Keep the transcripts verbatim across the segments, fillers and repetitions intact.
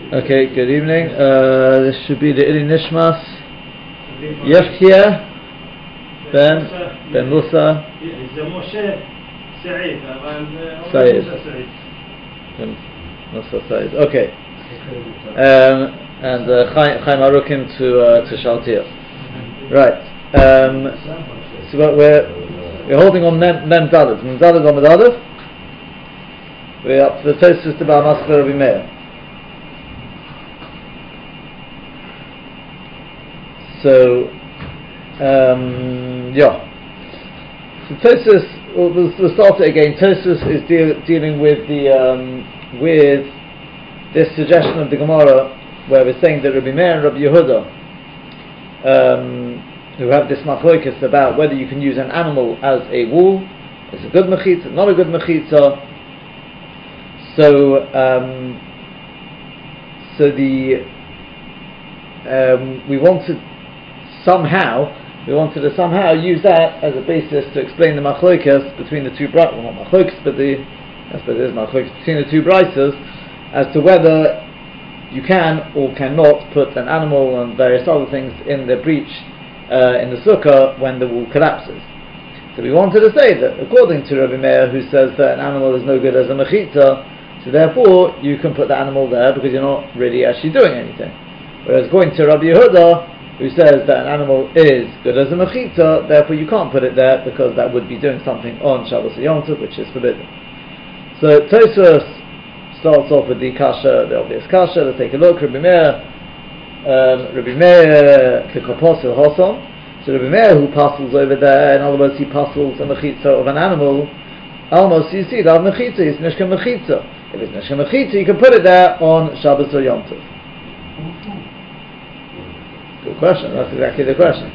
Okay, good evening. Uh, this should be the Ili Nishmas Yefkia Ben Ben Musa Saeed. Ben Musa Saeed. Okay. Um, and uh, Chaim Arukin to uh, to Shaltiel. Right. Um, so we're we're holding on Mem Mem Daled. Mem Daled Amud Aleph. We're up to the Tosfos to Bar Maschil Rabbi Meir. So, um, yeah. So Tosfos, we'll, we'll start it again. Tosfos is deal, dealing with the um, with this suggestion of the Gemara where we're saying that Rabbi Meir and Rabbi Yehuda, um, who have this machlokes about whether you can use an animal as a wool, it's a good mechitza, not a good mechitza. So, um, so the um, we wanted somehow we wanted to somehow use that as a basis to explain the machlokes between the two bright, well not machlokes, but the I suppose it is machlokes between the two brightas as to whether you can or cannot put an animal and various other things in the breach uh, in the sukkah when the wool collapses. So we wanted to say that according to Rabbi Meir, who says that an animal is no good as a mechitza, so therefore you can put the animal there because you're not really actually doing anything. Whereas according to Rabbi Yehuda, who says that an animal is good as a mechitza, therefore you can't put it there because that would be doing something on Shabbos or Yom Tov, which is forbidden. So Tosfos starts off with the kasha, the obvious kasha. Let's take a look. Rabbi Meir, um, Rabbi Meir Kikoposil Hosom. So Rabbi Meir, who passes over there, in other words, he passes a mechitza of an animal. Almost, you see, that mechitza is mishka mechitza. If it's mishka mechitza, you can put it there on Shabbos or Yom Tov. Good question. That's exactly the question.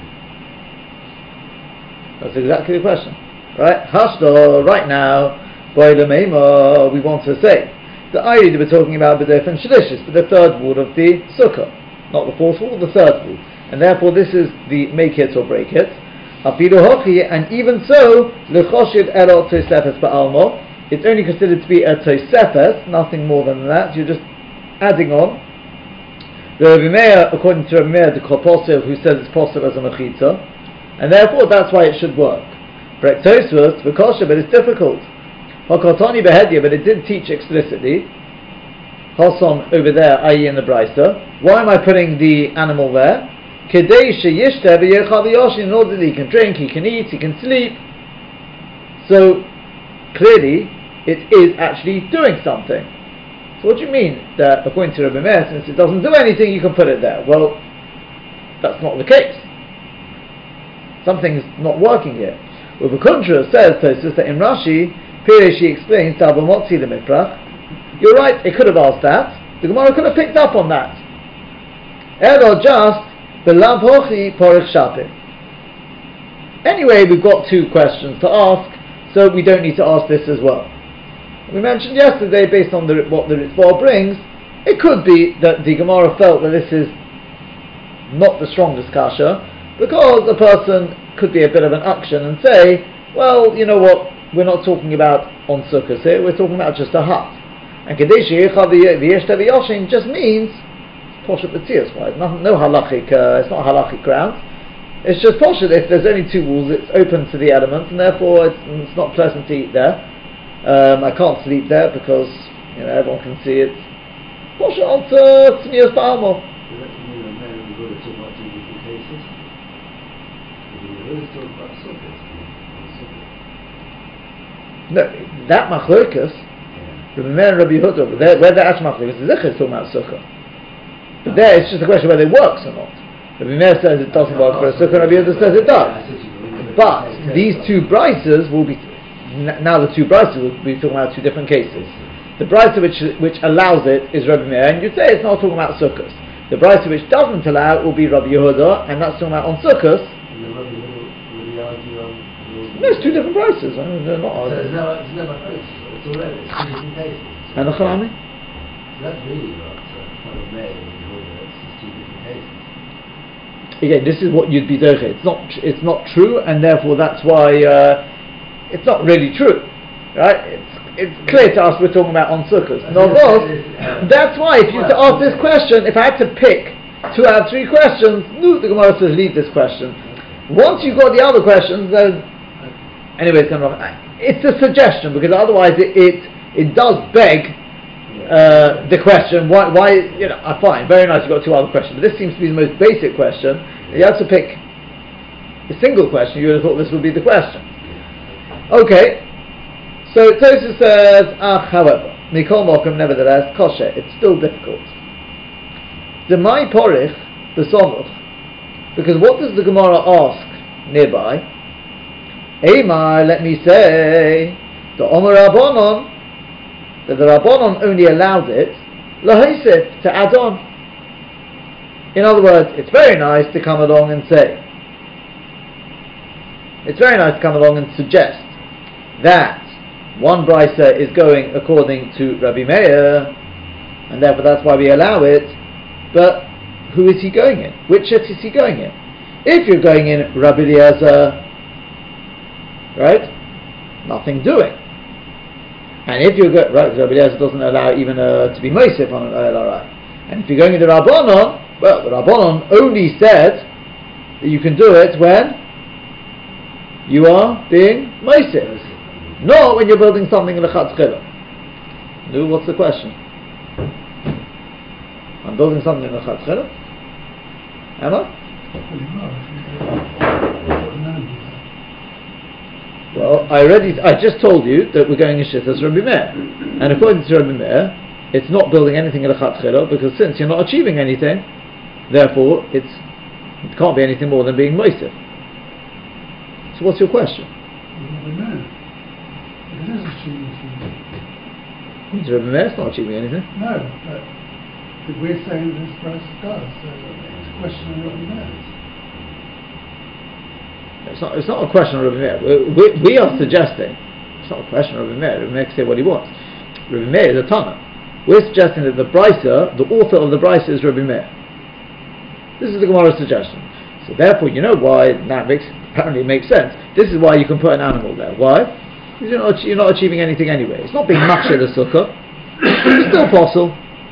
That's exactly the question, right? Hashdo, right now, boiler we want to say. The ayah we're talking about the different shalishis, but the third wall of the sukkah, not the fourth wall, the third wall, and therefore this is the make it or break it. Afilu hochi, and even so, lechoshiv elo tosefes ba'almo, it's only considered to be a tosefes, nothing more than that. You're just adding on. The Rabbi Meir, according to Rabbi Meir, the Koposil, who says it's possible as a mechitza, and therefore that's why it should work. Correct Tosfos, v'kosher, but it's difficult. Hakotani behedia, but it did teach explicitly. Hosom over there, that is in the Brisa. Why am I putting the animal there? Kedei sheyishte v'yechal v'yoshin, in order that he can drink, he can eat, he can sleep. So clearly, it is actually doing something. So what do you mean that according to Rabbi Meir, since it doesn't do anything, you can put it there? Well, that's not the case. Something's not working here. Well, the Kuntra says Tosfos that in Rashi, Pirish, he explains, you're right, it could have asked that. The Gemara could have picked up on that. Elo just belav hochi porich shapim. Anyway, we've got two questions to ask, so we don't need to ask this as well. We mentioned yesterday, based on the, what the Ritzvah brings, it could be that the Gemara felt that this is not the strongest kasha, because a person could be a bit of an action and say, well, you know what, we're not talking about on sukkahs here, we're talking about just a hut. And Kadesh Yechav V'yeshta V'yoshin just means Poshet B'tzias, why? No, no halachic, uh, it's not halachic ground. It's just Poshet, if there's only two walls, it's open to the elements, and therefore it's, it's not pleasant to eat there. Um, I can't sleep there because, you know, everyone can see it. Poshet on Tznias Ba'almo. No, that machlokas, Rabbi Meir and Rabbi Yehuda, where the Ash machlokas is talking about sukkah. But there it's just a question whether it works or not. Rabbi Meir says it doesn't work for a sukkah, Rabbi Yehuda says it does. But these two brises will be, now the two brises will be talking about two different cases. The brisa which which allows it is Rabbi Meir, and you'd say it's not talking about sukkahs. The brisa which doesn't allow it will be Rabbi Yehuda, and that's talking about on sukkahs. There's two different prices. I mean, they're not. So there's no, there's no price. It's already it's two different cases. And the Chalami? So that's really what uh, May and Yehuda. It's just two different cases. Again, this is what you'd be doing. It's not. It's not true, and therefore that's why uh, it's not really true, right? It's it's clear to us we're talking about on Sukkot. No, that's why if you were to ask this question, if I had to pick two out of three questions, no, the Gemara says leave this question. Once you've got the other questions, then anyway, it's, kind of, it's a suggestion because otherwise it it, it does beg uh, the question. Why? Why? You know, uh, fine, very nice. You've got two other questions, but this seems to be the most basic question. You have to pick a single question. You would have thought this would be the question. Okay. So Tosfos says, ah, however, Mikol Mokum, nevertheless, kosher, it's still difficult. The my porich, the somuch, because what does the Gemara ask nearby? Eimar, let me say, the Omer Rabbanon, that the Rabbanon only allowed it, lahaisif, to add on. In other words, it's very nice to come along and say, it's very nice to come along and suggest that one brisa is going according to Rabbi Meir, and therefore that's why we allow it. But who is he going in? Which shit is he going in? If you're going in Rabbi Eliezer, right, nothing doing. And if you're going, right, Rabbi Eliezer doesn't allow even uh, to be Mosif on an Oyel Arai. And if you're going into Rabbanon, well, the Rabbanon only said that you can do it when you are being Mosif. Not when you're building something in the Chatzchila. No, what's the question? I'm building something in the Chatzchila? Am I? Well, I already, I just told you that we're going in Shittas Rabbi Meir. And according to Rabbi Meir, it's not building anything in the Chatzchila, because since you're not achieving anything, therefore it's, it can't be anything more than being Mosif. So what's your question? It is achieving something. Rabbi Meir's not achieving anything. No, but, but we're saying this price does, so it's a question of Rabbi Meir. It's not, it's not a question of Rabbi Meir. We, we, we are suggesting, it's not a question of Rabbi Meir. Rabbi Meir can say what he wants. Rabbi Meir is a Tana. We're suggesting that the Brisa, the author of the Brisa is Rabbi Meir. This is the Gemara's suggestion. So therefore, you know why that makes, apparently makes sense. This is why you can put an animal there. Why? Because you're not, you're not achieving anything anyway. It's not being maksheh the sukkah. It's still possible.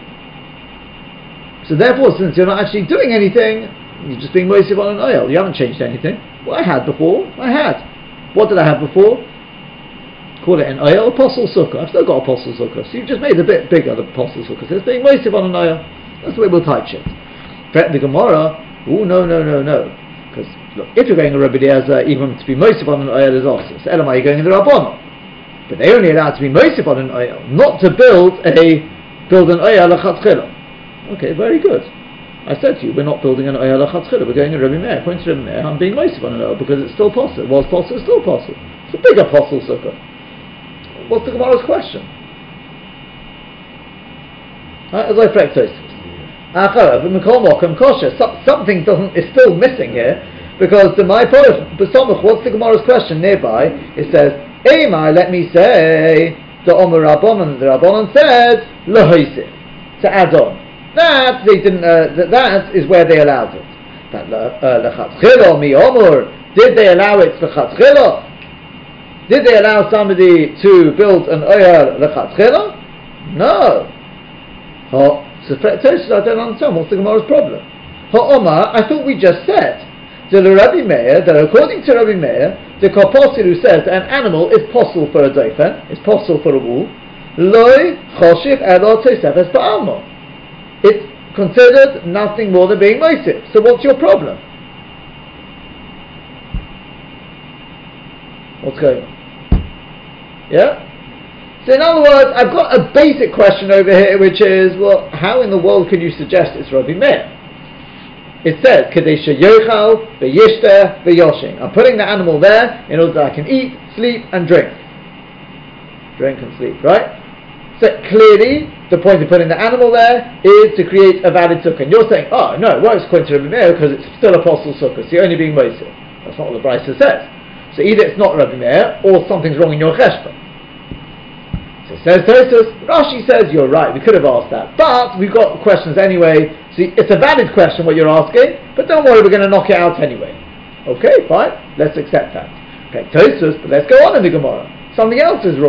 So therefore, since you're not actually doing anything, you're just being mosif on an oil. You haven't changed anything. Well, I had before. I had. What did I have before? Call it an oil, apostle sukkah. I've still got apostle sukkah. So you've just made it a bit bigger, the apostle sukkah. So it's being mosif on an oil. That's the way we'll type shit. The Gemara, oh no, no, no, no. Because look, if you're going to Rabbi Eliezer, even to be mosif on an oil is also. So Elamai, you're going in the Rabbanon. But they only allowed to be mosif on an oil, not to build a build an oil l'chatzchila. Okay, very good. I said to you, we're not building an oil l'chatzchila. We're going in Rabbi Meir. According to Rabbi Meir, I'm being mosif on an oil because it's still possible. It was possible, it's still possible. It's a bigger possible sukkah. What's the Gemara's question? Right, as I practice. Something doesn't is still missing here because the my what's the Gemara's question nearby? It says, Eimai, let me say, the Omer Rabbanon, the Rabbanon said, Lahoisif, to add on. That they didn't. Uh, that, that is where they allowed it. That lechatzchila mi Omer, did they allow it lechatzchila? Did they allow somebody to build an oyel lechatzchila? No. Oh, so I don't understand. What's the Gemara's problem? Ha'omar, I thought we just said to the Rabbi Meir that according to Rabbi Meir, the Korposil who says that an animal is possible for a dofen, is possible for a wool, loy choshiv elo tosefes ba'almo. It's considered nothing more than being mosif. So what's your problem? What's going on? Yeah? So in other words, I've got a basic question over here, which is, well, how in the world can you suggest it's Rabbi Meir? It says, Kadesha Yochal, V'yishteh, V'yoshin. I'm putting the animal there in order that I can eat, sleep, and drink. Drink and sleep, right? So clearly, the point of putting the animal there is to create a valid sukkah. And you're saying, oh, no, it works according to Rabbi Meir because it's still a possible sukkah, so you're only being mosif. That's not what the Brisa says. So either it's not Rabbi Meir, or something's wrong in your cheshbon. So says Tosfos, Rashi says you're right, we could have asked that, but we've got questions anyway, so it's a valid question what you're asking, but don't worry, we're going to knock it out anyway. Okay, fine, let's accept that. Okay, Tosfos, but let's go on in the Gemara. Something else is wrong.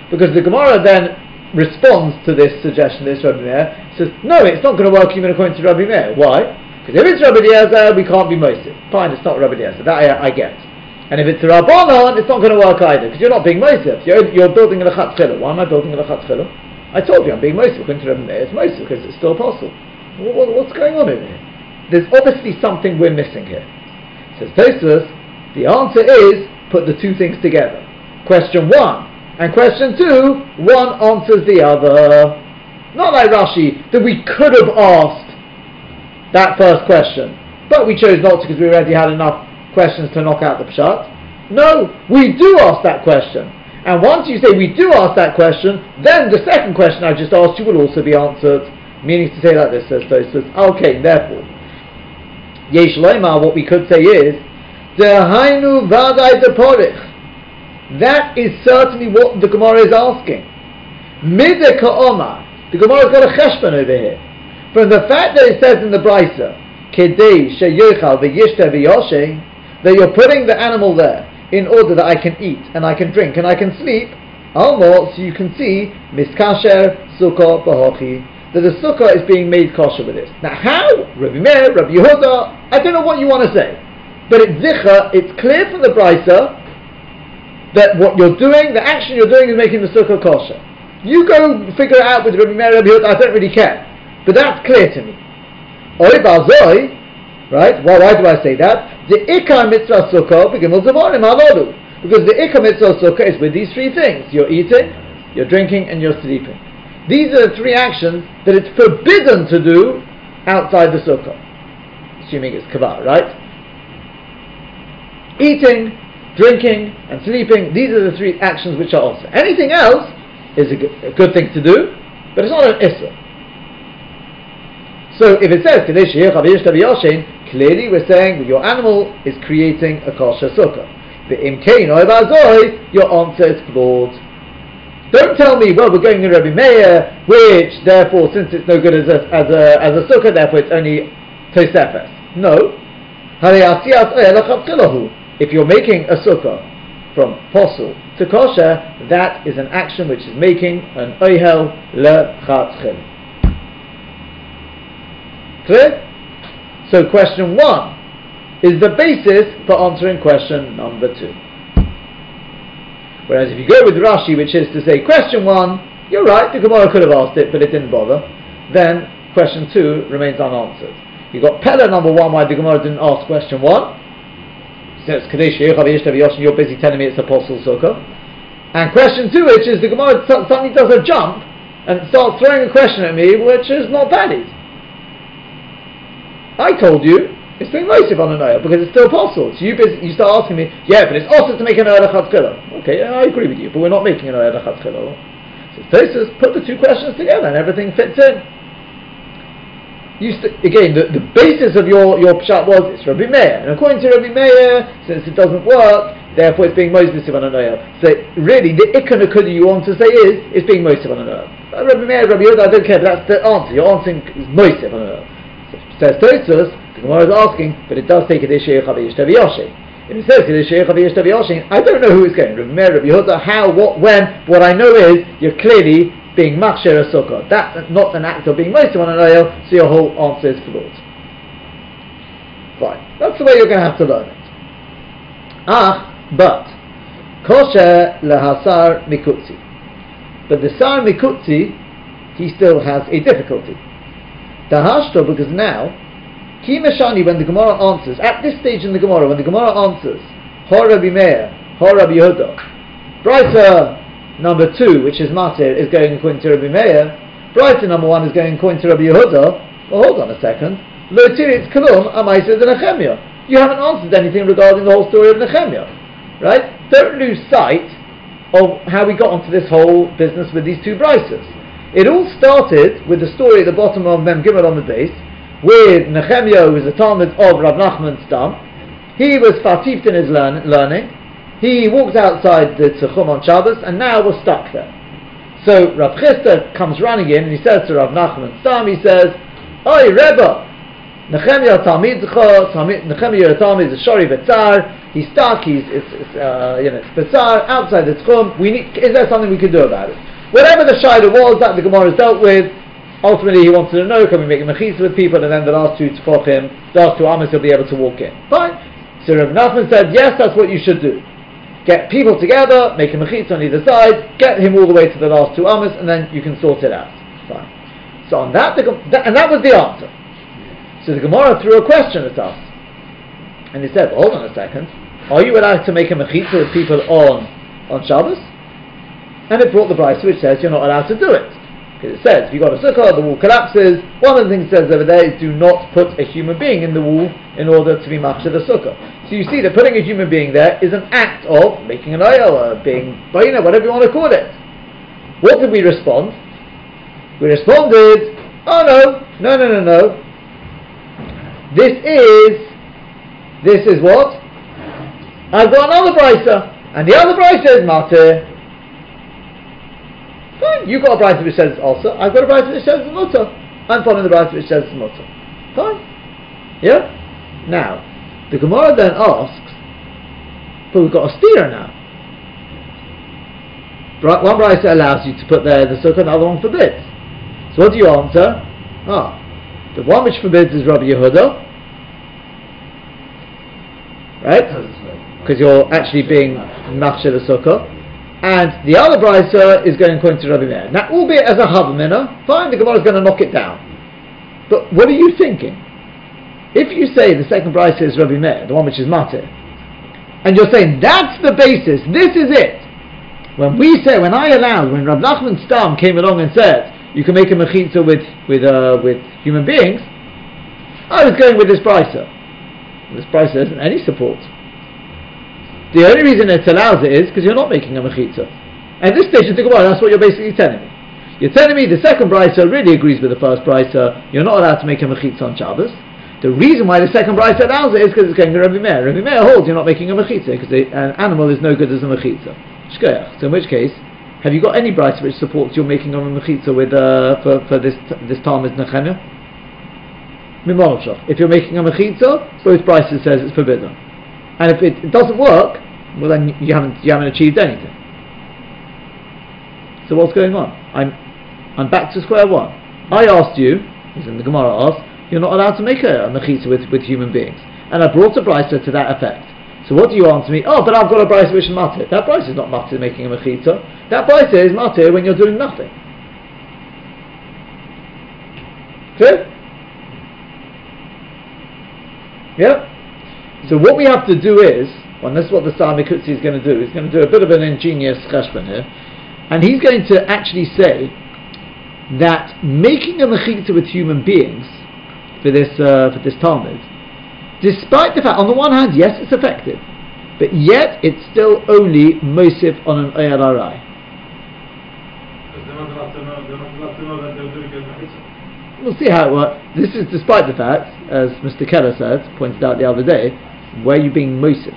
Because the Gemara then responds to this suggestion, this Rabbi Meir, says, no, it's not going to work even according to Rabbi Meir. Why? Because if it's Rabbi Eliezer, we can't be Mosif. Fine, it's not Rabbi Eliezer. That I, I get. And if it's a Rabbanon, it's not going to work either, because you're not being Mosif. You're, you're building a Lechatz Chila. Why am I building a Lechatz Chila? I told you I'm being Mosif according to Rabbi Meir. It's Mosif because it's still possible. What, what, what's going on over here? There's obviously something we're missing here. Says Tosfos, the answer is put the two things together. Question one and question two, one answers the other. Not like Rashi, that we could have asked that first question, but we chose not to because we already had enough questions to knock out the Pshat. No, we do ask that question. And once you say we do ask that question, then the second question I just asked you will also be answered. Meaning to say like this, says Tosfos, okay, therefore, Yesh Loimar, what we could say is, Dehainu Vadai de Porich. That is certainly what the Gemara is asking. Mideh Ka'omar. The Gemara's got a cheshbon over here. From the fact that it says in the Brisa, Kedei sheyochal v'yishte v'yoshe, that you're putting the animal there in order that I can eat, and I can drink, and I can sleep, almost, so you can see, Miskasher Sukkah B'hochi, that the Sukkah is being made kosher with this. Now how? Rabbi Meir, Rabbi Yehuda, I don't know what you want to say. But it's zicha, it's clear from the Brisa that what you're doing, the action you're doing is making the Sukkah kosher. You go figure it out with Rabbi Meir, Rabbi Yehuda, I don't really care. But that's clear to me. Oy Balzoi, right? Well, why do I say that? The Ikar Mitzvah Sukkah, because the Ikar Mitzvah Sukkah is with these three things. You're eating, you're drinking, and you're sleeping. These are the three actions that it's forbidden to do outside the Sukkah. Assuming it's Kavar, right? Eating, drinking, and sleeping, these are the three actions which are also. Anything else is a good, a good thing to do, but it's not an Issa. So if it says, clearly we're saying that your animal is creating a kosher Sukkah. Your answer is flawed. Don't tell me, well, we're going in Rabbi Meir, which, therefore, since it's no good as a, as a, as a sukkah, therefore it's only tosefes. No. If you're making a sukkah from posel to kosher, that is an action which is making an oihel lechatchil. Clear? So question one is the basis for answering question number two. Whereas if you go with Rashi, which is to say question one, you're right, the Gemara could have asked it, but it didn't bother, then question two remains unanswered. You've got Pella number one, why the Gemara didn't ask question one. It says, you're busy telling me it's a posel sukkah. And question two, which is the Gemara suddenly does a jump and starts throwing a question at me, which is not valid. I told you, it's being mosif on an oil because it's still possible. So you, you start asking me, yeah, but it's also to make an oil chatzkila. Okay, I agree with you, but we're not making an oil chatzkila. So Tosfos put the two questions together and everything fits in. You st- again, the, the basis of your, your pshat was it's Rabbi Meir, and according to Rabbi Meir, since it doesn't work, therefore it's being mosif on an oil. So really, the ikon akuda you want to say is it's being mosif on an oil. Rabbi Meir, Rabbi Yehuda, I don't care, but that's the answer. You're answering is mosif on an oil. So, says Tosfos, the Gemara is asking, but it does take it If it says I don't know who it's going. Rabbi Meir, Rabbi Yehuda, how, what, when. What I know is you're clearly being machsher a sukkah. That's not an act of being mosif on an oil, so your whole answer is flawed. Fine. That's the way you're going to have to learn it. Ah, but kosher lehasar mikutzi. But the sar mikutzi, he still has a difficulty. Dahashto, because now Ki Meshani, when the Gemara answers, at this stage in the Gemara, when the Gemara answers, Hor Rabbi Meir, Hor Rabbi Yehuda, Brisa number two, which is Matir, is going according to Rabbi Meir, Brisa number one is going according to Rabbi Yehuda. Well, hold on a second. Lo tiritz kalum amaisa de Nehemiah. You haven't answered anything regarding the whole story of Nehemiah, right? Don't lose sight of how we got onto this whole business with these two Brisas. It all started with the story at the bottom of Mem Gimel on the base, with Nehemiah, who was a Talmud of Rav Nachman's Stam. He was fatifed in his learn, learning. He walked outside the Tzuchum on Shabbos and now was stuck there. So Rav Chisda comes running in and he says to Rav Nachman's Stam, he says, Oi Rebbe, Nechemia Talmidcha, Nechemia you're a Talmid, is a Shori Betzar, he's stuck, he's, it's, it's, uh, you know, it's Betzar, outside the Tchum, we need, is there something we can do about it? Whatever the Shaila was that the Gemara has dealt with, ultimately he wanted to know, can we make a Mechitza with people, and then the last two Tfochim, the last two Amos he'll be able to walk in. Fine. So Rav Nachman said, yes, that's what you should do. Get people together, make a Mechitza on either side, get him all the way to the last two Amos, and then you can sort it out. Fine. So on that, the, and that was the answer. So the Gemara threw a question at us, and he said, hold on a second, are you allowed to make a mechitza with people on on Shabbos? And it brought the Brisa which says you're not allowed to do it, because it says if you've got a sukkah, the wall collapses. One of the things it says over there is do not put a human being in the wall in order to be machshir the sukkah. So you see that putting a human being there is an act of making an oil, or being, you know, whatever you want to call it. What did we respond? We responded, oh no, no, no, no, no. This is, this is what? I've got another brisa, and the other brisa is matir. Fine, you've got a brisa which says it's also, I've got a brisa which says it's mutter. I'm following the brisa which says it's mutter. Fine. Yeah? Now, the Gemara then asks, but we've got a steer now. One brisa allows you to put there the sukkah, the other one forbids. So what do you answer? Ah. The one which forbids is Rabbi Yehuda, right? Because you're actually being machshir the sukkah, and the other brisa is going according to Rabbi Meir. Now, albeit as a havamina, fine, the Gemara is going to knock it down. But what are you thinking? If you say the second brisa is Rabbi Meir, the one which is matir, and you're saying that's the basis, this is it. When we say, when I allowed, when Rav Nachman Stam came along and said you can make a mechitza with with uh, with human beings, I was going with this brisa. This brisa isn't any support. The only reason it allows it is because you're not making a mechitza. At this stage of the Gemara, that's what you're basically telling me. You're telling me the second brisa really agrees with the first brisa. You're not allowed to make a mechitza on Shabbos. The reason why the second brisa allows it is because it's going to Rabbi Meir. Rabbi Meir holds you're not making a mechitza because an animal is no good as a mechitza. So in which case, have you got any brisa which supports you're making a mechitza with uh, for for this this Talmud Nechemia? If you're making a mechitza, both brises says it's forbidden, and if it, it doesn't work, well then you haven't you haven't achieved anything. So what's going on? I'm I'm back to square one. I asked you, as in the Gemara asked, you're not allowed to make a, a mechitza with, with human beings, and I brought a brisa to that effect. So what do you answer me? Oh, but I've got a brisa which is matir. That brisa is not matir making a mechitza. That brisa is matir when you're doing nothing. Clear? Yeah? So what we have to do is, well, this is what the Sami Kutzi is going to do. He's going to do a bit of an ingenious cheshbon here, and he's going to actually say that making a mechitza with human beings for this uh, for this Talmud, despite the fact, on the one hand, yes, it's effective, but yet it's still only mosif on an Oyar Arai. We'll see how it works. This is despite the fact, as Mister Keller said, pointed out the other day, where are you being mosif?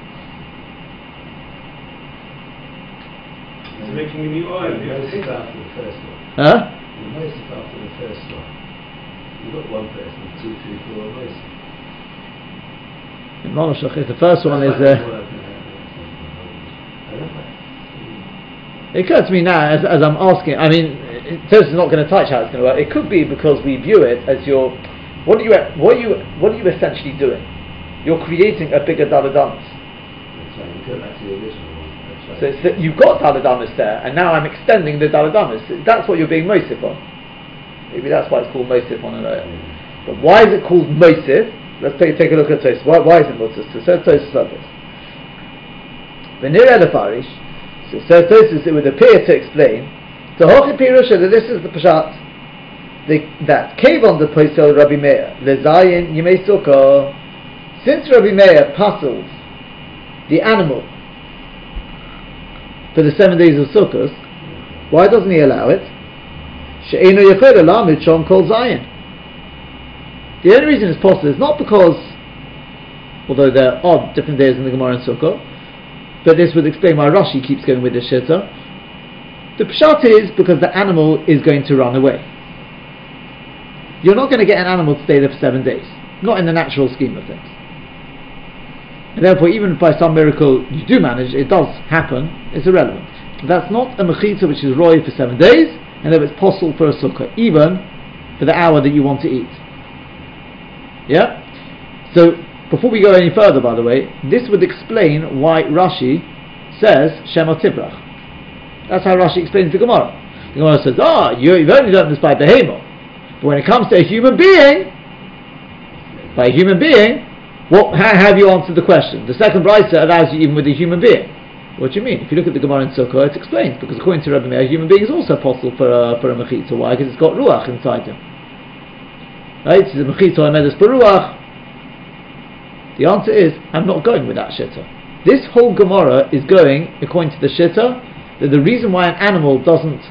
It's making a new oil. Mosif after the first one. Huh? Mosif after the first one. You've got one person, two, three, four, mosif. In Monoshach, the first one is. Uh, it occurs to me now, as, as I'm asking. I mean, Tosis is not going to touch how it's going to work. It could be because we view it as your. What are you? What are you? What are you essentially doing? You're creating a bigger daladamus. That's right. You go back to the original one. That's right. So it's that you've got daladamus there, and now I'm extending the daladamus. That's what you're being mosif on. Maybe that's why it's called mosif on an oil. Yeah. But why is it called mosif? Let's take take a look at Tosis. Why why is it mutter? So it says Tosis like this. V'nir elefarish. So it says Tosis. It would appear to explain. So hochi pirusha that this is the pashat. The, that kevon the posel Rabbi Meir lezayin yimei sukkah. Since Rabbi Meir passes the animal for the seven days of Sukkot, why doesn't he allow it? She'enu yechod alamid shon kol zayin. The only reason it's possible is not because, although there are different days in the Gemara and Sukkot, but this would explain why Rashi keeps going with this shitta. The pshat is because the animal is going to run away. You're not going to get an animal to stay there for seven days. not in the natural scheme of things. And therefore, even if by some miracle you do manage, it does happen, it's irrelevant. That's not a mechitza which is roy for seven days, and therefore it's possible for a sukkah, even for the hour that you want to eat. Yeah? So, before we go any further, by the way, this would explain why Rashi says Shema Tibrach. That's how Rashi explains the Gemara. The Gemara says, ah, oh, you, you've only learned this by Behemoth. But when it comes to a human being, by a human being, what, how have you answered the question? The second brayso allows you even with a human being. What do you mean? If you look at the Gemara in Sukkah, it explains, because according to Rabbi Meir, a human being is also possible for a, for a mechitza. Why? Because it's got ruach inside him. Right? It's a mechitza omedes beruach. The answer is, I'm not going with that shitta. This whole Gemara is going, according to the shitta, that the reason why an animal doesn't,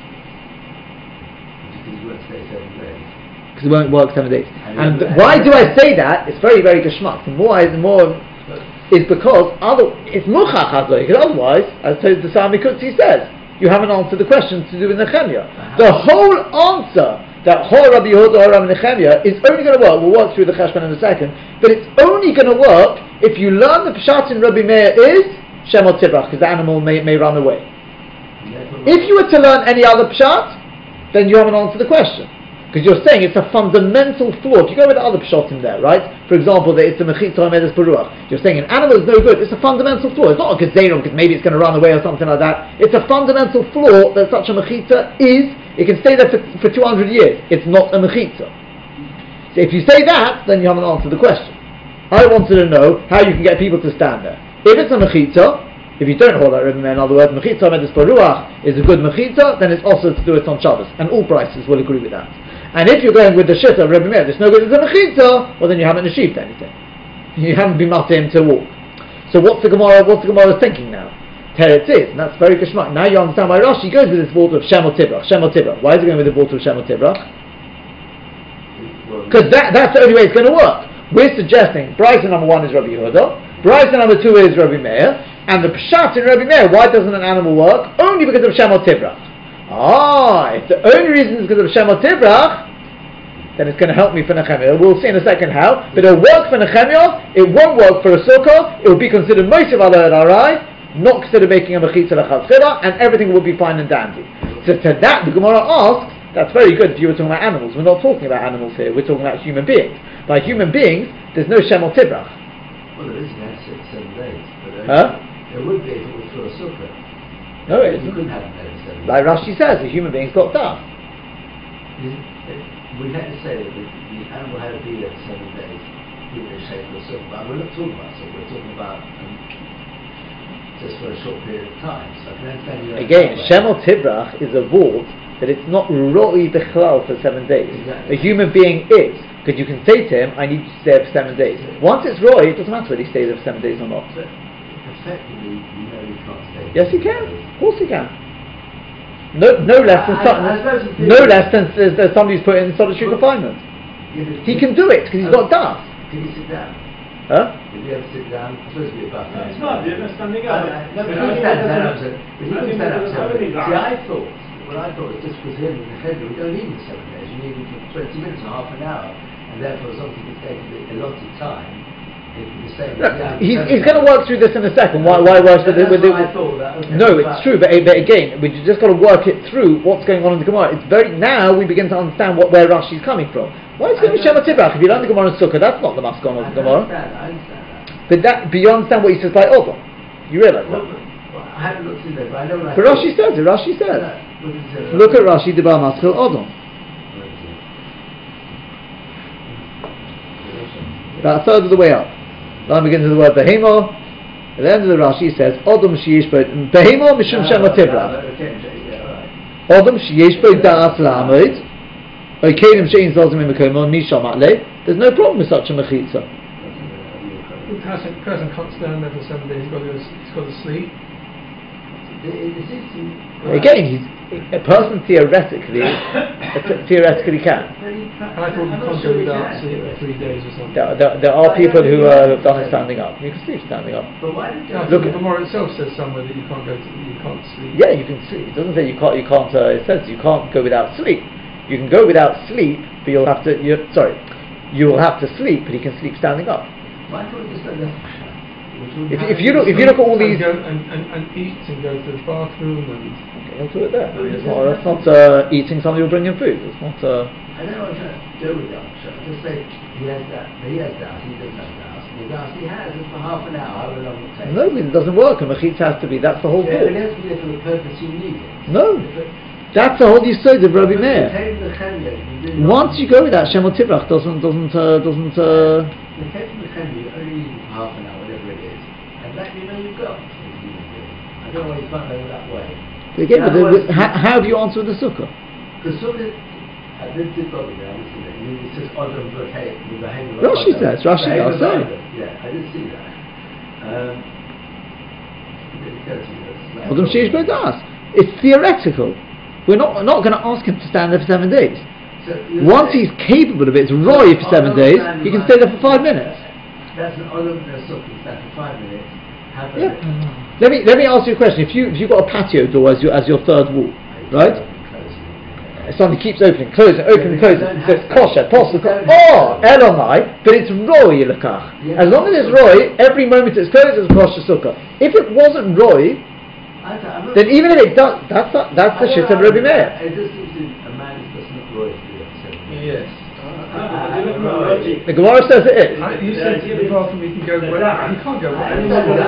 because it won't work seven days. And why do I say that? It's very, very geschmack. The more, I, the more is because other, it's muchach hazoi. Because otherwise, as the Sami Kutzi says, you haven't answered the question to do with Nehemiah. The whole answer that Hor Rabbi Yehuda or Rabbi Nehemiah is only going to work. We'll work through the cheshbon in a second, but it's only going to work if you learn the pshat in Rabbi Meir is Shemot Tibrach, because the animal may, may run away. If you were to learn any other pshat, then you haven't answered the question. Because you're saying it's a fundamental flaw. If you go with the other pshat in there, right? For example, that it's a mechitza omedes beruach. You're saying an animal is no good. It's a fundamental flaw. It's not a gezerah because maybe it's going to run away or something like that. It's a fundamental flaw that such a mechitza is. It can stay there for, for two hundred years. It's not a mechitza. So if you say that, then you haven't answered the question. I wanted to know how you can get people to stand there. If it's a mechitza, if you don't hold that Rebbe Meir, in other words, mechitza omedes beruach is a good mechitza, then it's also to do it on Shabbos, and all prices will agree with that. And if you're going with the shit of Rebbe Meir, there's no good as a mechitza, well then you haven't achieved anything. You haven't been matim to walk. So what's the Gemara? What's the Gemara thinking now? Teretz is, and that's very geschmack. Now you understand why Rashi goes with this water of Shemot Tibrach. Shemot Tibrach. Why is he going with the water of Shemot Tibrach? Because that, that's the only way it's going to work. We're suggesting Brisa number one is Rabbi Yehuda, Brisa number two is Rabbi Meir, and the pshat in Rabbi Meir, why doesn't an animal work? Only because of Shemot Tibrach. Ah, if the only reason is because of Shemot Tibrach, then it's going to help me for Nehemiah. We'll see in a second how, but it'll work for Nehemiah, it won't work for a sukkah, it will be considered most of other Arai, not considered making a mechitza l'chatzchila, and everything will be fine and dandy. So to that, the Gemara asks, that's very good if you were talking about animals. We're not talking about animals here, we're talking about human beings. By human beings, there's no Shemot Tibrach. Well, there is now six, seven days. But huh? There would be if it was for a sukkah. No, it isn't. You couldn't have it over seven days. Like Rashi says, a human being's got dust. We had to say that the, the animal had to be there for seven days, given the shape of a sukkah. But we're not talking about sukkah, we're talking about um, just for a short period of time. So I can understand you. Again, Shemot Tibrach is a word that it's not roi bechlal for seven days. Exactly. A human being is. Because you can say to him, I need you to stay there for seven days. Once it's roi, it doesn't matter whether he stays there for seven days or not. But effectively, you know you can't stay. Yes, he can. Of course he can. No, no less than I, some, I, I no less than there's, there's somebody who's put in solitary confinement. Yeah, He can do it because he's got dust. Can he sit down? Huh? If you ever sit down, it's supposed to be a buffer. No, it's not. You're not standing up. I, I, no, but he can stand up. So, but he can stand up. So, see, I thought, what I thought was just because him and the February, we don't need him for seven days. You need him for twenty minutes or half an hour, and therefore, as long as he can take a lot of time. Look, he's he's going to work through this in a second. Why why work with it? With it? No, it's true, but, but again, we just got to work it through what's going on in the Gemara. It's very now we begin to understand what where Rashi's coming from. Why is it going to be Shemot Tibrach? If you learn the Gemara in Sukkah, that's not the Maskon of the Gemara. I understand, I understand that. But that, but you understand what he says like Odom. You realise well, that? Well, I haven't looked through that, but I know what I But Rashi says it. Rashi says. No, Look at Rashi Debar Maskil Odom. About a third of the way up. Then begins with the word Behemo. At the end of the Rashi says Odom sheyesh bo Behemo mishum Shemot Tibrach. Odom sheyesh bo da'as la'amod. Okedim she'in zozim imakomo misham atle. There's no problem with such a mechitza. The person, person can't stand there for seven days. He's got to, he's got to sleep. Again, he's a person theoretically theoretically can. I thought you can't go without sleep for three days or something. There, there, there are people who uh, have done it standing up. You can sleep standing up. But why did No, Look the at- Gemara itself says somewhere that you can't go to, you can't sleep. Yeah, you can sleep. It doesn't say you can't. You can't. Uh, it says you can't go without sleep. You can go without sleep, but you'll have to. You're, sorry, you will have to sleep, but he can sleep standing up. Why can't we just let that If, if you look, if you look at all these, and, and, and, and eat and go to the bathroom and. Okay, he'll do it there. I mean, it's not, that's not uh, eating somebody will bring him food. It's not. Uh, I don't know what I'm trying to do with that. I just say he has that, he has that, he doesn't have that. The gas he has is for half an hour, however long it takes. no, it doesn't work. A mechitza has to be. That's the whole Yeah, thought. it has to be there for the purpose you need it. No, If it, that's the whole yisod of Rabbi if Meir. it came to the chemia, you did not- Once you go with that, Shemot Tivrach doesn't doesn't uh, doesn't. Uh, The came to the chemia, you only need it for half an hour, whatever it is. And that you know you've got. as a human being. I don't know why you can't go that way. again, but the, Otherwise- how, how have you answered the sukkah? Because some of it, I did did bother me, I did see that. It says Odom V'Hei, the behavior of Rashi Odom. says, Rashi Behavior does of say. Odom. Yeah, I did see that. Um, it occurred to me that's like- Adam Sheish B'das. It's theoretical. We're not not going to ask him to stand there for seven days. So you're Once saying- he's capable of it, it's roy for seven Odom days. standing He can by- stay there for five minutes. That's an Odom V'Hei, stand for five minutes. Have a Yeah. bit. Let me let me ask you a question. If you if you've got a patio door as your as your third wall, right? Something keeps opening, closing, opening, Yeah, but you closing. don't So have to. kosher, possible. You don't Oh, have to. Elamai, but it's roy lekach. Yeah. As long as it's roy, every moment it's closed, it's kosher sukkah. If it wasn't roy, I don't- I'm not- then even if it does, that's not, that's the I shit don't of know, Rabbi Meir. It just seems to a man is just not royal to do that. Yes. The Gemara says it is. I, you said to the bathroom you can go where you can't go where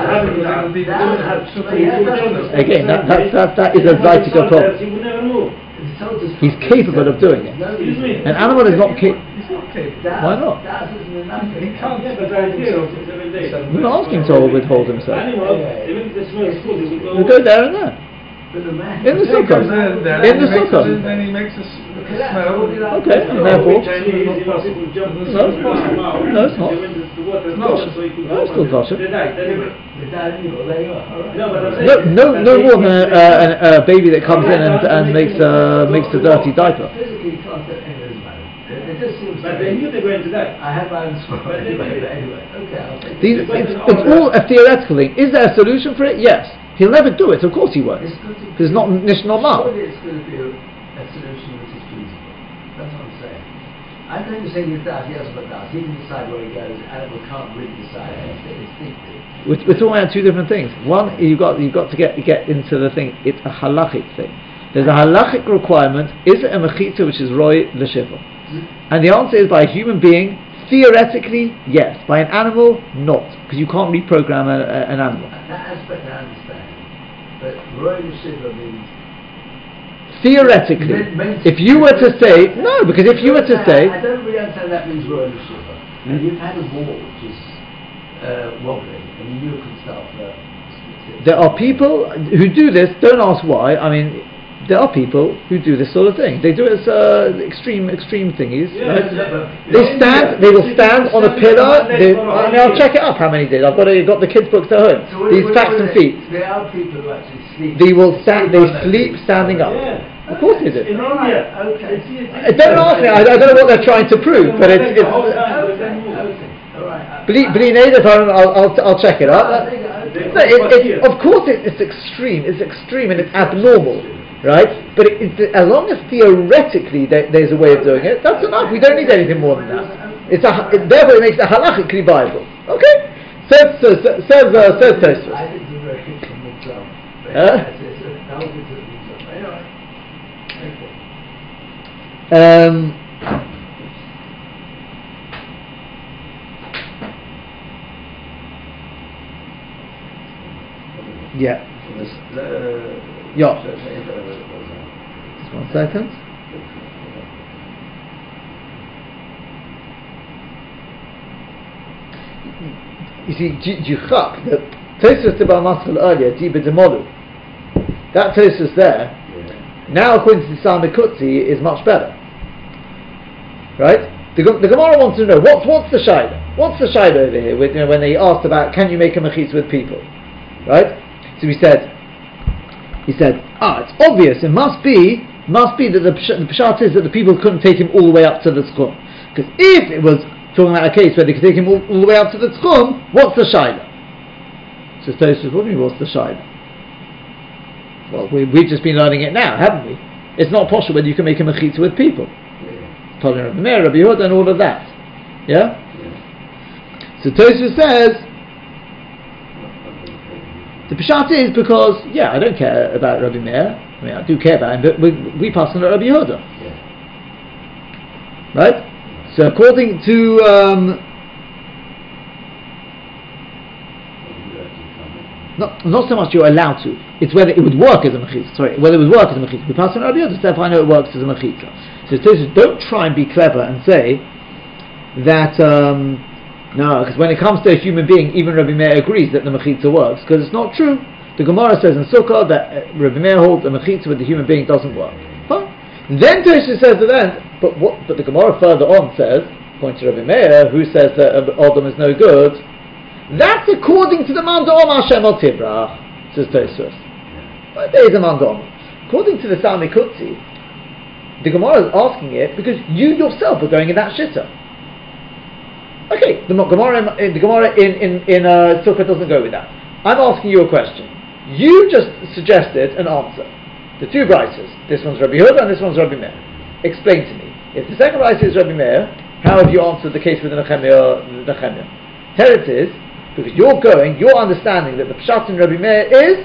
Again, that, that, that, that is a Zaitiga problem. He would never move. He's capable of doing it. Excuse me. An animal is not capable. He's not capable. Why not? That isn't enough. He can't. Yeah, but the idea of seven days. We're not asking him to withhold himself. Animal, even if the smell is good, he will We'll go there and there. But the man. In the He goes sukkah. there and there, In the he makes sukkah. a- Then he makes a s- Look at that. smell. Okay, and therefore. Chinese, you know, people jump No, it's not. No, it's not. They went to the water, No. so he could No, it's still kosher. They died, anyway. The dad anyway, there you are. All right. No, but I'm No, saying- no, I'm no saying more than it's- a, a, a baby that comes in and, and makes a makes a dirty diaper. Physically, you can't do anything about it. It just seems. But they knew they were going to die. I have my own small. But they Anyway, did. anyway, okay, I'll take These, it. it's, it's all a theoretical thing. Is there a solution for it? Yes. He'll never do it. Of course he won't. It's going to Because it's not nish normal. Surely it's going to be a, a solution which is feasible. That's what I'm saying. I know you're saying with that, yes, but that. He can decide where he goes. Animal can't really decide. It's instinctive. We're, we're talking about two different things. One, you've got you've got to get get into the thing. It's a halachic thing. There's a halachic requirement. Is it a mechitza which is roy l'shiva? And the answer is by a human being. Theoretically, yes. By an animal, not, because you can't reprogram a, a, an animal. That aspect I understand. But Roy Shiva means. Theoretically, Men- men- if you were to say no, because if you were to say I don't really understand that means Roy Shiva. And you've had a war which is uh, wobbling, and you knew it could start for. there are people who do this, don't ask why. I mean, there are people who do this sort of thing. They do it as uh, extreme, extreme thingies. Yeah, right? yeah, but- They stand. They will stand on a pillar. They, I mean, I'll check it up. How many did? I've got. A, got the kids' books at home. So what- These what- facts what and is it? feats. There are people who actually sleep. They will stand. They on their sleep feet. standing up. Yeah. Of course they do. In India. Okay. It's- it's- Uh, Don't ask me. I, I don't know what they're trying to prove, but it's. it's All the time, Okay, but then move. okay, all right. Believe, believe me, if I'm- I'll, I'll, I'll check it up. I think I- They- No, it, it, of course it, it's extreme, it's extreme and it's abnormal, right? But it, it, as long as theoretically there, there's a way of doing it, that's enough. We don't need anything more than that. It's a, it, therefore it makes it halachically viable. Okay? Says, says, says, uh, says Tosfos. I think it's a very fiction itself. Huh? It's, it's a, that was it itself. Anyway. Okay. Um, yeah. Yeah. Just one second. You see, Jichak, the Tosfos Tibal Maskal earlier, Diba Demolu, that Tosfos there, now according to the Samikutzi, is much better. Right? The, the Gemara wants to know, what's, what's the Shaila? What's the Shaila over here with, you know, when they asked about, can you make a mechitza with people? Right? So he said, he said, ah, it's obvious, it must be, must be that the, psh- the Pshat is that the people couldn't take him all the way up to the Tzchum. Because if it was talking about a case where they could take him all, all the way up to the Tzchum, what's the Shaila? So Tosfos, what do you mean, what's the Shaila? Well, we, we've just been learning it now, haven't we? It's not possible whether you can make a mechitza with people. Talking Rabbi Meir, Rabbi Yehuda, and all of that. Yeah? So Tosfos says, the Pshat is because, yeah, I don't care about Rabbi Meir. I mean, I do care about him, but we, we pass on Rabbi Yehuda. Yeah. Right? So according to... Um, not, not so much you're allowed to, it's whether it would work as a mechitza. Sorry, whether it would work as a mechitza. We pass on Rabbi Yehuda, so therefore I know it works as a mechitza. So Tosfos, don't try and be clever and say that... Um, No, because when it comes to a human being, even Rabbi Meir agrees that the mechitza works, because it's not true. The Gemara says in Sukkah that uh, Rabbi Meir holds a mechitza with the human being doesn't work. Fine. Then Tosfos says at the end, but what? But the Gemara further on says, pointing to Rabbi Meir, who says that Adam is no good. That's according to the man da'om Hashem al Tibrach, says Tosfos. But there is a man da'om. According to the Sami Kutzi, the Gemara is asking it because you yourself are going in that shitta. Okay, the Gemara, the Gemara in in in uh, Sukkah doesn't go with that. I'm asking you a question. You just suggested an answer. The two brises. This one's Rabbi Yehuda and this one's Rabbi Meir. Explain to me. If the second brise is Rabbi Meir, how have you answered the case with the Nechemia? Nechemia. Tell it is because you're going. You're understanding that the pshat in Rabbi Meir is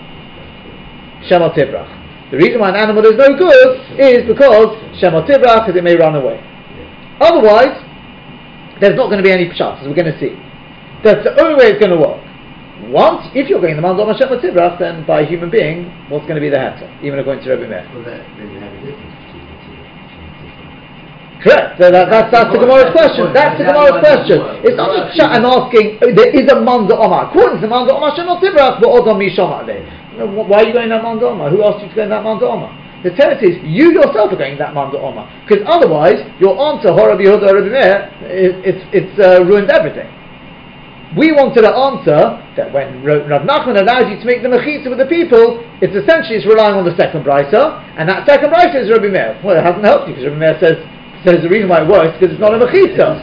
Shema Tibrach. The reason why an animal is no good is because Shema Tibrach, because it may run away. Otherwise, there's not going to be any pshat, as we're going to see. That's the only way it's going to work. Once, if you're going the man Hashem Tibrach, then by a human being, what's going to be the heter, even according to Rabbi Meir? Well, that, then you have a difference between the two. Correct. So that, that's, that's the Gemara's question. That's the Gemara's question. It's not just pshat. I'm asking. There is a man Omar. According to the man Hashem Tibrach, but Odom Mishama there. Why are you going that man Omar? Who asked you to go in that man Omar? The tenet is you yourself are going that man Omar, because otherwise your answer Rabbi Yehuda or Rabbi Meir, it's it's uh, ruined everything. We wanted an answer that when Rav Nachman allows you to make the mechitza with the people, it's essentially it's relying on the second brisa, and that second brisa is Rabbi Meir. Well, it hasn't helped you because Rabbi Meir says says the reason why it works because it's not a mechitza.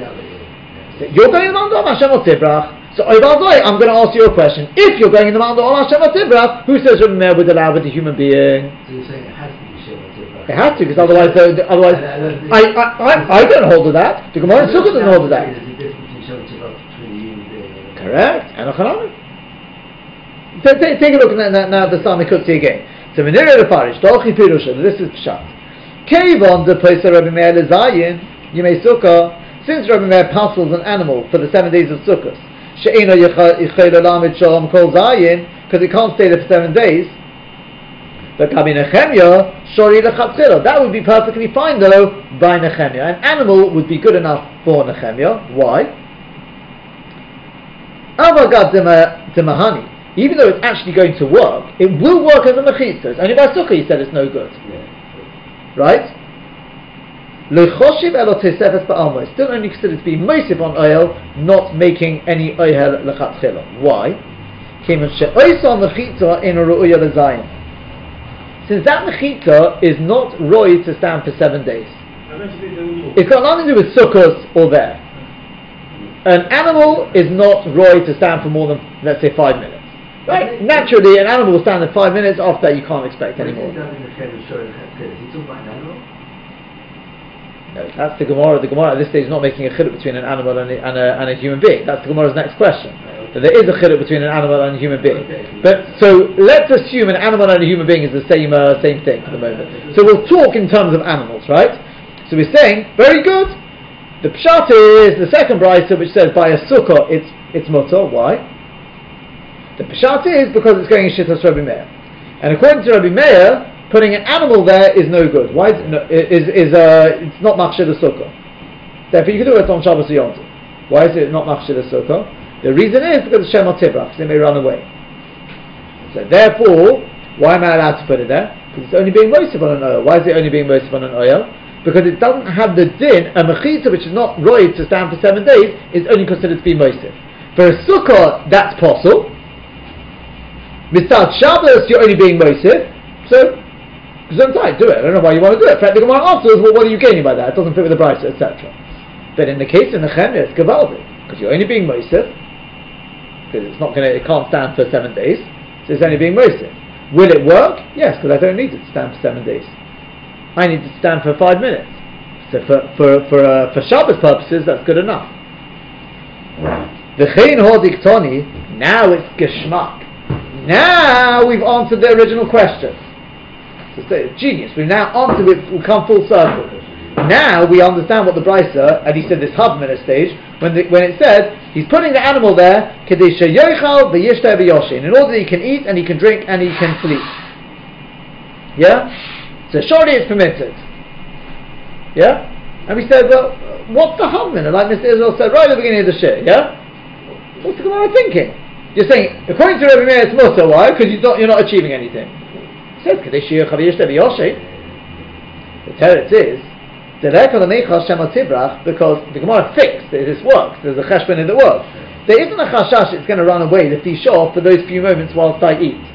So you're going in the man Hashem Tibrach. So I'm going to ask you a question. If you're going in the man Hashem Tibrach, who says Rabbi Meir would allow with the human being? So you're saying it has to be Shema Tibrach. It has to, because otherwise, uh, otherwise, I, I, I, I don't hold to that. The Gemara in Sukkah doesn't hold to that. There's a difference between Shema Tibrach between the human being and Correct. And a chanami. Take, take, take a look at that now. The Sami Kutzi again. So Menira the Parish, Dolchi Pirusha. This is Pshat. Kevon the place of Rabbi Meir lezayin Yimei Sukkah. Since Rabbi Meir passes an animal for the seven days of Sukkot, she'eno yichayil olamid shalom kol zayin, because it can't stay there for seven days. But Rabbi Nechemia shori lechatchila. That would be perfectly fine though by Nechemia. An animal would be good enough for Nechemia. Why? Avagad demahani. Even though it's actually going to work, it will work as a mechitza. It's only by Sukkah he said it's no good. yeah. Right? Lechoshiv elo tesefes ba'alma. It's still only considered to be moisif on oil, not making any oil lechatchila. Why? Since that mechitza is not roy to stand for seven days. It's got nothing to do with sukkahs or there. An animal is not roy to stand for more than, let's say, five minutes. Right? Naturally, an animal will stand in five minutes. After that, you can't expect any more. Is he talking about an animal? No, that's the Gemara. The Gemara at this stage is not making a chiluk between an animal and a, and a, and a human being. That's the Gemara's next question. So there is a chiluk between an animal and a human being. But so let's assume an animal and a human being is the same uh, same thing for the moment. So we'll talk in terms of animals, right? So we're saying very good. The pshat is the second brisa which says by a sukkah it's it's mutter. Why? The pshat is because it's going in shittas Rabbi Meir, and according to Rabbi Meir, putting an animal there is no good. Why is it no, is is uh it's not machshir the sukkah? Therefore, you can do it on Shabbos or Yom Tov. Why is it not machshir the sukkah? The reason is because it's Shema Tibrach, because it may run away. So therefore, why am I allowed to put it there? Because it's only being moisif on an oil. Why is it only being moisif on an oil? Because it doesn't have the din. A mechitza which is not roy to stand for seven days is only considered to be moisif. For a sukkah, that's possible. Mitzad Shabbos, you're only being moisif. So, Gesundheit, do it. I don't know why you want to do it. The Gemara afterwards, well, what are you gaining by that? It doesn't fit with the brisa, et cetera. But in the case of Nechemia, it's gavaldik, because you're only being moisif, because it's not going to, it can't stand for seven days, so it's only being moisif. Will it work? Yes, because I don't need it to stand for seven days. I need it to stand for five minutes. So for for for uh, for Shabbos purposes, that's good enough. V'chein hodiktoni. Now it's geschmack. Now we've answered the original question. So it's genius. We've now answered it. We've come full circle. Now we understand what the Brisa, and he said this Havmina stage, when the, when it said he's putting the animal there, Kadesha Yochal v'yishter v'yoshin, in order that he can eat and he can drink and he can sleep. Yeah? So surely it's permitted. Yeah? And we said, well, what's the Havmina? Like Mister Israel said right at the beginning of the shir, yeah? What's the Gemara thinking? You're saying, according to Rabbi Meir, it's mutter. Why? Because you're not, you're not achieving anything. It says, Kadesha Yochal v'yishter v'yoshin. The teretz is, because the Gemara fixed that this works, there's a cheshbon in the works. There isn't a chashash it's going to run away, the fishah, for those few moments whilst I eat.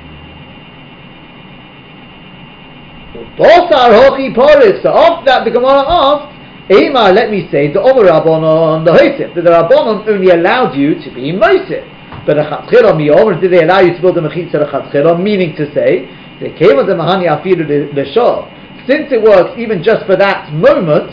So after that the Gemara asked, Eimar, let me say, the Omer Rabbanon, the Hosef, that the Rabbanon only allowed you to be Mosif. But the Chatzchila Miyomer, did they allow you to build a Mechitza the Chatzchila, meaning to say, they came with the Mahani Afiru the Shah. Since it works even just for that moment,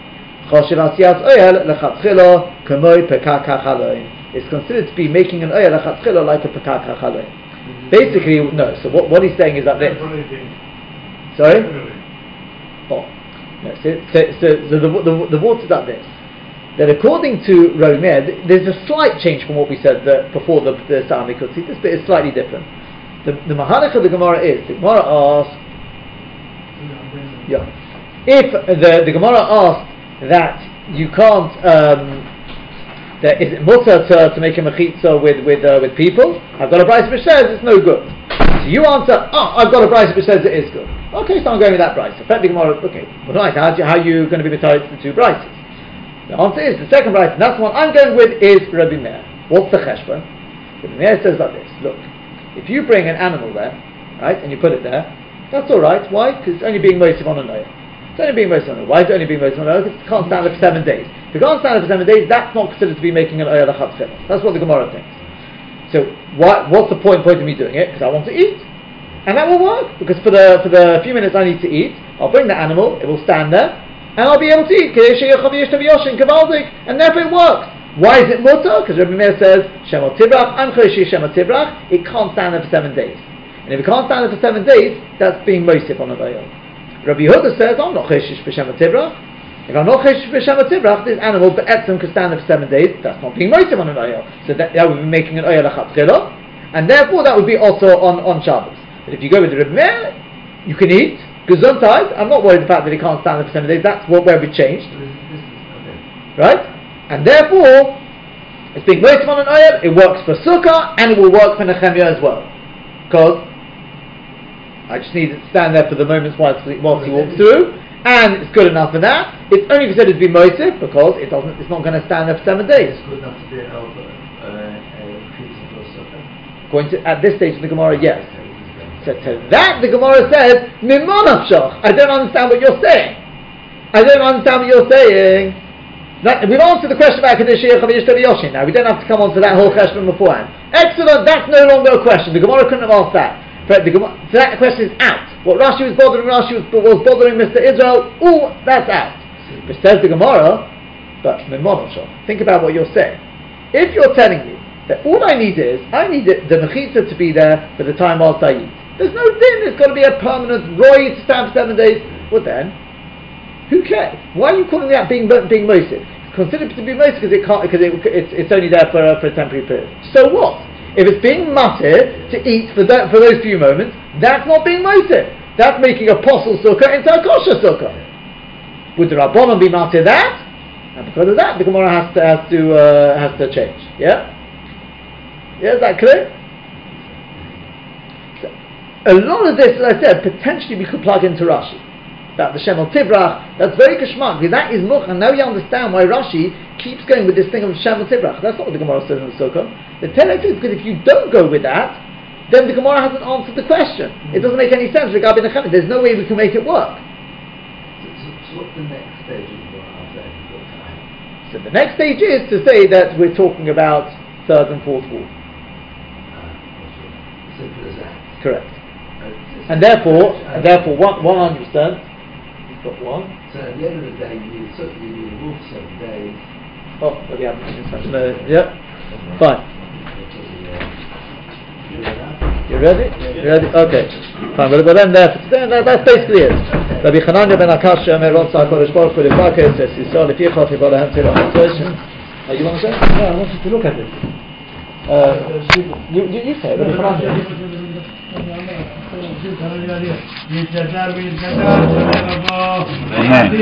it's considered to be making an oyel lechatchila like a pekak hachaloin. Basically, no. So what, what he's saying is that this. Sorry. Oh, no. So, so, so, so the the the water's like this. That according to Rabbi Meir, there's a slight change from what we said that before the the Sa'am Mikutzi. This bit is slightly different. The the Mahalach of the Gemara is the Gemara asks. Yeah. If the, the Gemara asked that you can't, um, that is it mutter to, to make a mechitza with with uh, with people? I've got a brisa which says it's no good. So you answer, oh, I've got a brisa which says it is good. Okay, so I'm going with that brisa. The Gemara, okay, well, nice. How how are you going to be retired to the two brises? The answer is the second brisa. That's the one I'm going with is Rabbi Meir. What's the cheshbon? Rabbi Meir says like this. Look, if you bring an animal there, right, and you put it there. That's all right. Why? Because it's only being mosif on a noah. It's only being mosif on a noah. Why is it only being mosif on a noah? Because it can't stand there for seven days. If it can't stand there for seven days, that's not considered to be making an oyel lechatchila. That's what the Gemara thinks. So, why, what's the point, point of me doing it? Because I want to eat, and that will work. Because for the for the few minutes I need to eat, I'll bring the animal. It will stand there, and I'll be able to eat. And therefore it works. Why is it mutter? Because Rabbi Meir says shemot tibrach, I'm chodesh shemot tibrach. It can't stand there for seven days. And if it can't stand there for seven days, that's being mosif on a bayil. Rabbi Yehuda says, I'm not cheshish b'shem tibrach. If I'm not cheshish b'shem tibrach, this animal be'etzem can stand there for seven days. That's not being mosif on an oyel. So that, that would be making an oyel lechatchila, and therefore that would be also on, on Shabbos. But if you go with the Rabbi Meir, you can eat gesundheit. I'm not worried about the fact that it can't stand there for seven days. That's what where we changed, right? And therefore, it's being mosif on an oyel. It works for sukkah and it will work for nechemia as well, because I just need it to stand there for the moments whilst he, whilst he walks through, and it's good enough for that. It's only considered to be mosif because it doesn't. It's not going to stand there for seven days. It's good enough to be an alpha, uh, uh, Going to at this stage in the Gemara, yes. So to that the Gemara says, "Mimonafshach." I don't understand what you're saying. I don't understand what you're saying. That, we've answered the question about Kadesh Chavish to Yoshin. Now we don't have to come on to that whole question beforehand. Excellent. That's no longer a question. The Gemara couldn't have asked that. But the, so that question is out. What Rashi was bothering Rashi was, was bothering Mister Israel. Ooh, that's out. But says the Gemara, but think about what you're saying. If you're telling me that all I need is I need the, the mechitza to be there for the time whilst I eat. There's no din. There's got to be a permanent roy to stand for seven days. Well then, who cares? Why are you calling that being being mosif? It's considered to be mosif because it can't because it, it's it's only there for uh, for a temporary period. So what? If it's being matir to eat for that, for those few moments, that's not being matir. That's making a posel sukkah into a kosher sukkah. Would the Rabbanon be matir that? And because of that, the Gemara has to has to uh, has to change. Yeah, yeah, is that clear? So, a lot of this, as I said, potentially we could plug into Rashi. That the Shemel Tibrach, that's very kashmak. That is much, and now you understand why Rashi keeps going with this thing of Shemel Tibrach. That's not what the Gemara says in the Sukkah. The tenet is because if you don't go with that, then the Gemara hasn't answered the question. Mm-hmm. It doesn't make any sense regarding the Nechemia. There's no way we can make it work. So, so, so what's the next stage of the Gemara after that? So the next stage is to say that we're talking about third and fourth wall. Uh, simple as that. Correct. Uh, And therefore, and therefore, one hundred percent. But what? So at the end of the day, you need, so you need a wolf for seven days. Oh, but we haven't finished that. No, yeah. Fine. You ready? You ready? Okay. Fine. We'll, we'll end there for today, and that, that's basically it. Rabbi Chananya ben Akashya Omer Rotza HaKodesh Baruch Hu Lefakeh Says Yisrael Leficha Tivol Lehem Tirach Hatzoshin. Oh, you want to say? Yeah, I wanted to look at it. Uh, you, you, you say it. Rabbi Chananya. Amen.